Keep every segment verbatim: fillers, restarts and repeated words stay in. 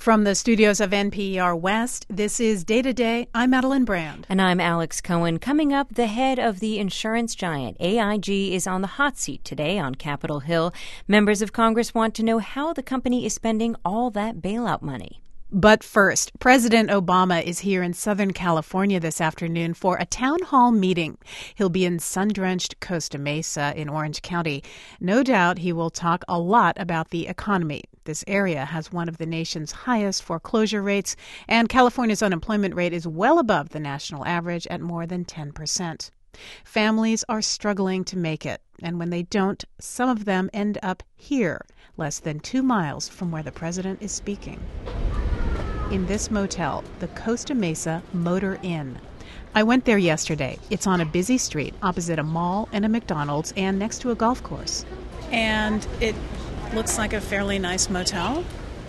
From the studios of N P R West, this is Day to Day. I'm Madeline Brand. And I'm Alex Cohen. Coming up, the head of the insurance giant A I G is on the hot seat today on Capitol Hill. Members of Congress want to know how the company is spending all that bailout money. But first, President Obama is here in Southern California this afternoon for a town hall meeting. He'll be in sun-drenched Costa Mesa in Orange County. No doubt he will talk a lot about the economy. This area has one of the nation's highest foreclosure rates, and California's unemployment rate is well above the national average at more than ten percent. Families are struggling to make it, and when they don't, some of them end up here, less than two miles from where the president is speaking. In this motel, the Costa Mesa Motor Inn. I went there yesterday. It's on a busy street opposite a mall and a McDonald's and next to a golf course. And it looks like a fairly nice motel.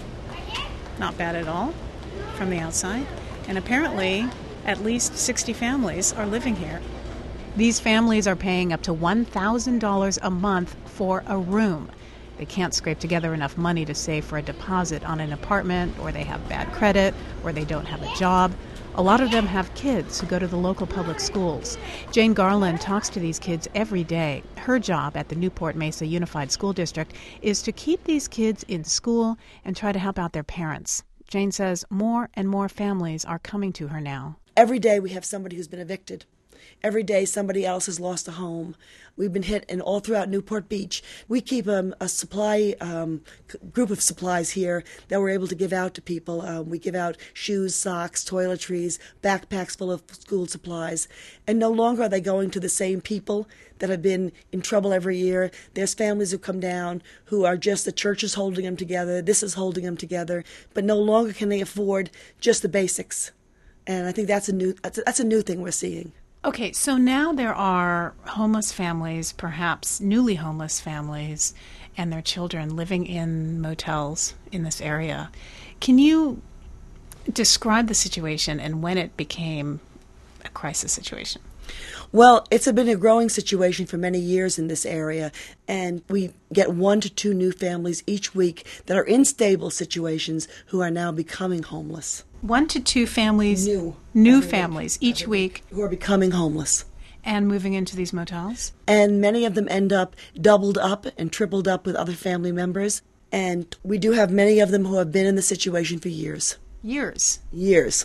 Not bad at all from the outside. And apparently, at least sixty families are living here. These families are paying up to one thousand dollars a month for a room. They can't scrape together enough money to save for a deposit on an apartment, or they have bad credit, or they don't have a job. A lot of them have kids who go to the local public schools. Jane Garland talks to these kids every day. Her job at the Newport Mesa Unified School District is to keep these kids in school and try to help out their parents. Jane says more and more families are coming to her now. Every day we have somebody who's been evicted. Every day somebody else has lost a home. We've been hit, and all throughout Newport Beach. We keep um, a supply um, c- group of supplies here that we're able to give out to people. Um, we give out shoes, socks, toiletries, backpacks full of school supplies. And no longer are they going to the same people that have been in trouble every year. There's families who come down who are just, the church is holding them together, this is holding them together, but no longer can they afford just the basics. And I think that's a new that's a, that's a new thing we're seeing. Okay, so now there are homeless families, perhaps newly homeless families, and their children living in motels in this area. Can you describe the situation and when it became a crisis situation? Well, it's been a growing situation for many years in this area, and we get one to two new families each week that are in stable situations who are now becoming homeless. One to two families, new, new families week, each week, who are becoming homeless and moving into these motels. And many of them end up doubled up and tripled up with other family members. And we do have many of them who have been in the situation for years. Years. Years.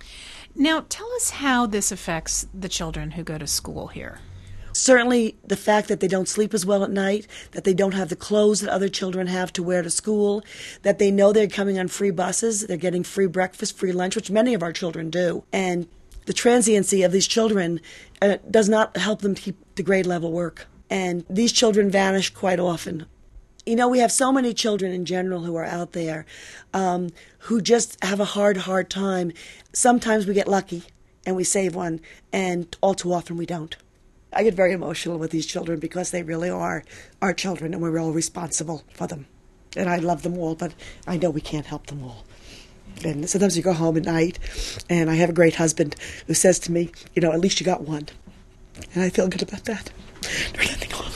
Now, tell us how this affects the children who go to school here. Certainly the fact that they don't sleep as well at night, that they don't have the clothes that other children have to wear to school, that they know they're coming on free buses, they're getting free breakfast, free lunch, which many of our children do. And the transiency of these children uh, does not help them keep the grade level work. And these children vanish quite often. You know, we have so many children in general who are out there um, who just have a hard, hard time. Sometimes we get lucky and we save one, and all too often we don't. I get very emotional with these children because they really are our children, and we're all responsible for them. And I love them all, but I know we can't help them all. And sometimes you go home at night, and I have a great husband who says to me, you know, at least you got one. And I feel good about that. There's nothing wrong.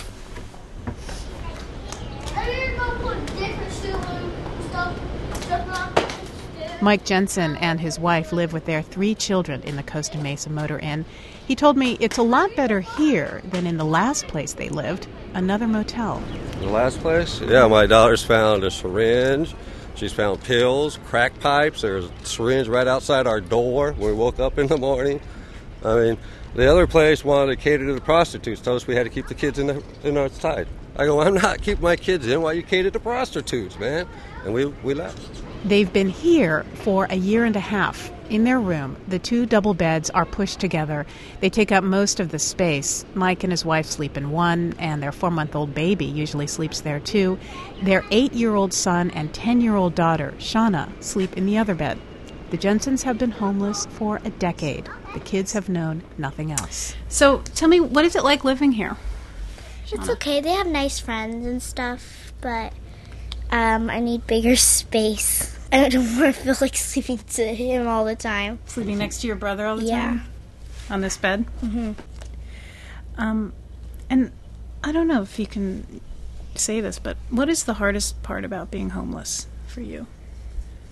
Mike Jensen and his wife live with their three children in the Costa Mesa Motor Inn. He told me it's a lot better here than in the last place they lived, another motel. The last place? Yeah, my daughter's found a syringe. She's found pills, crack pipes. There's a syringe right outside our door when we woke up in the morning. I mean, the other place wanted to cater to the prostitutes, told us we had to keep the kids in, the, in our side. I go, I'm not keeping my kids in. Why you cater to prostitutes, man? And we, we left. They've been here for a year and a half. In their room, the two double beds are pushed together. They take up most of the space. Mike and his wife sleep in one, and their four-month-old baby usually sleeps there too. Their eight-year-old son and ten-year-old daughter, Shauna, sleep in the other bed. The Jensens have been homeless for a decade. The kids have known nothing else. So tell me, what is it like living here? It's okay. They have nice friends and stuff, but um, I need bigger space. I don't want to feel like sleeping to him all the time. Sleeping next to your brother all the yeah. time? On this bed? Mm-hmm. Um, and I don't know if you can say this, but what is the hardest part about being homeless for you?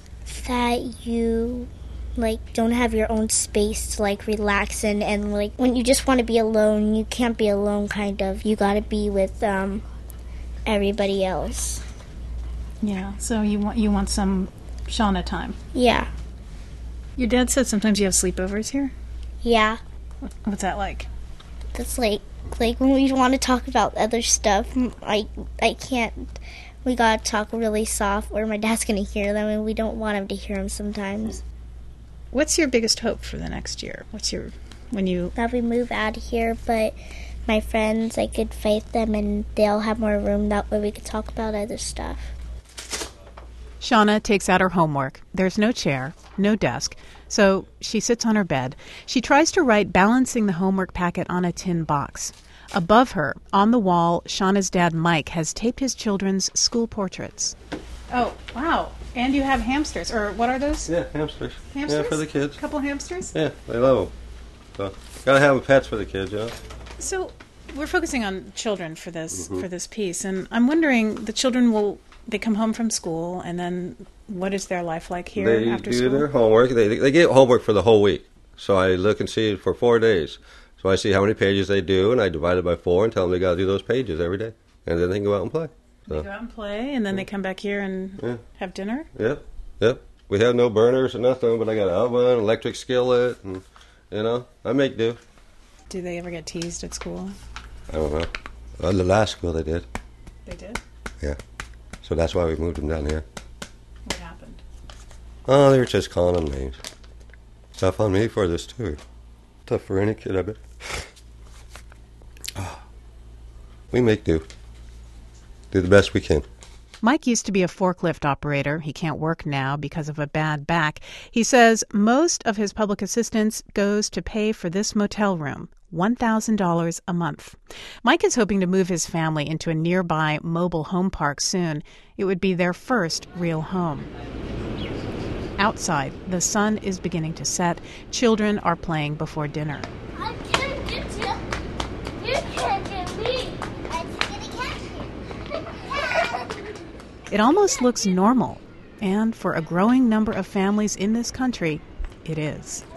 that you like don't have your own space to like relax in, and like when you just want to be alone, you can't be alone kind of. You got to be with um everybody else. Yeah, so you want you want some Shauna time. Yeah. Your dad said sometimes you have sleepovers here? Yeah. What's that like? That's like like when we want to talk about other stuff, I I can't. We got to talk really soft or my dad's going to hear them, and we don't want him to hear them sometimes. What's your biggest hope for the next year? What's your, when you... That we move out of here, but my friends, I could fight them and they'll have more room. That way we could talk about other stuff. Shauna takes out her homework. There's no chair, no desk, so she sits on her bed. She tries to write balancing the homework packet on a tin box. Above her, on the wall, Shauna's dad, Mike, has taped his children's school portraits. Oh, wow. And you have hamsters, or what are those? Yeah, hamsters. Hamsters? Yeah, for the kids. A couple hamsters? Yeah, they love them. So, gotta have pets for the kids, you know? So, we're focusing on children for this Mm-hmm. for this piece, and I'm wondering, the children will, they come home from school, and then what is their life like here they after do school? their homework. They, they get homework for the whole week. So I look and see for four days. So I see how many pages they do, and I divide it by four and tell them they got to do those pages every day. And then they can go out and play. So. They go out and play, and then they come back here and Yeah. have dinner? Yep, yep. We have no burners or nothing, but I got an oven, electric skillet, and, you know, I make do. Do they ever get teased at school? I don't know. Well, the last school they did. They did? Yeah. So that's why we moved them down here. What happened? Oh, they were just calling them names. Tough on me for this, too. Tough for any kid, I bet. Oh. We make do. Do the best we can. Mike used to be a forklift operator. He can't work now because of a bad back. He says most of his public assistance goes to pay for this motel room, one thousand dollars a month. Mike is hoping to move his family into a nearby mobile home park soon. It would be their first real home. Outside, the sun is beginning to set. Children are playing before dinner. I can't get you. You can't get me. I'm going to catch you. It almost looks normal, and for a growing number of families in this country, it is.